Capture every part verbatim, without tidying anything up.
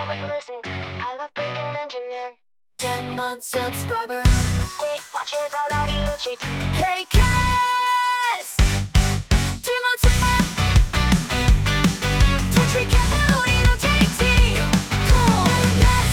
what you listen to. I love breaking engineer. Ten months subscriber. Wait, watch it all out of G T. Hey, Cass! Three months of fun. Country capital, you know, J T. Cool, yes.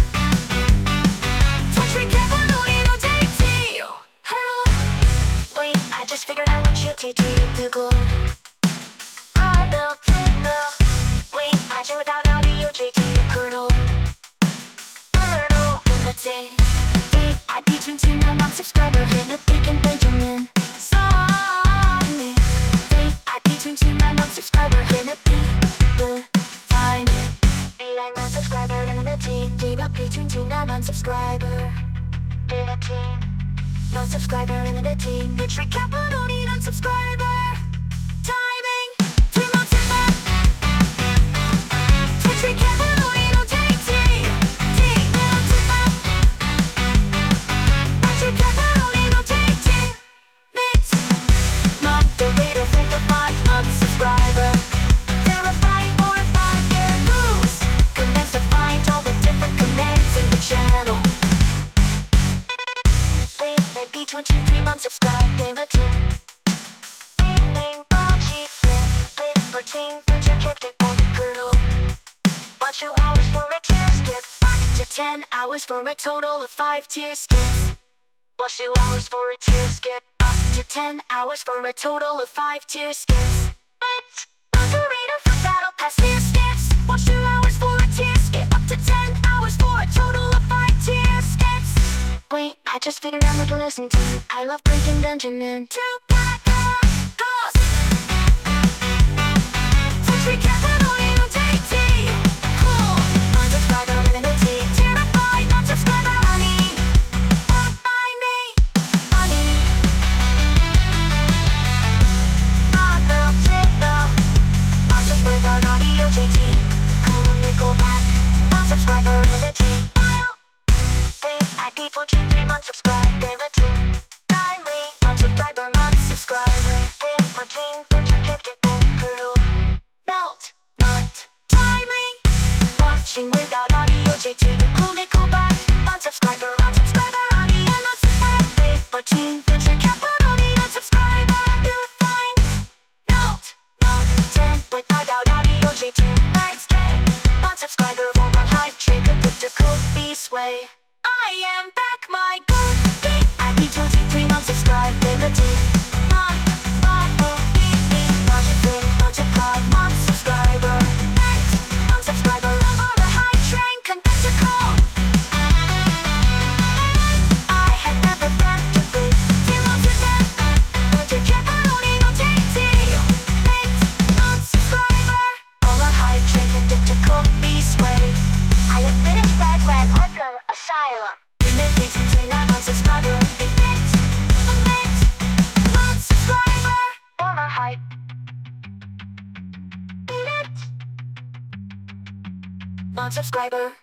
Country capital, you know, J T. Hello. Wait, I just figured out what you T T to go. I built it now. Wait, I drew it out of the G T kernel. Kernel, let's say. Wait, I beat you to my non-subscriber. In the Beacon Benjamin. Sorry. Wait, I beat you to my non-subscriber. In the Beacon. Fine. Wait, I'm a subscriber in the team. Did I beat you to my non-subscriber? In the team. Non-subscriber in the team. Country capital, need unsubscriber. Timing. Three months in back. Country capital, you know, J T. T. Months in back. Country capital, you know, J T. Mix. Moderator with the five unsubscriber. Verifying four or five year moves. Commands to find all the different commands in the channel. Maybe twenty-three months subscribed in the team. Name Boxy Flip. Play for team. Future kicked it on the kernel. Watch two hours for a tier skip. Five to ten hours for a total of five tier skips. Watch two hours for a tier skip. Up to ten hours for a total of five tier skips. It's moderator for battle pass tier skips. Watch two hours for a tier skip. Up to ten hours for a total of five tier skips. Wait, I just figured out what to listen to. I love breaking dungeon in two goes. Country capital, you know, J T. Cool. Unsubscriber in the team. Terrified, non-subscriber, honey. Bought by me, honey. Not the signal. Unsubscriber, audio, J T. Cool, nickel back. Unsubscriber in the team. I beat for three months subscribed in the team. Timely, unsubscriber, unsubscriber. Pin for team, future kicked it on kernel. Melt, not timing. Watching without audio, J T. Cool, nickel back. Unsubscriber, unsubscriber, honey. And unsubscribe. Pin for team, future capital, need unsubscriber. You're fine. Melt, not ten without audio, J T. Next day. Unsubscriber for my hype trick. Put the cool be sway. I am back, my good beat. I beat twenty-three months subscribed in the team. Mon, mon, oh, beat, beat, logic, thing, multiply, mon, subscriber. Next, unsubscriber, I'm on the high train, conventional. I had never been to beat. Zero to ten, country capital, you know, J T. Next, unsubscriber. On the high train, conventional, be sway. I have finished that red Arkham Asylum. Minutes until I'm unsubscriber. Minutes, a minute, unsubscriber. For my hype. Minute, unsubscriber.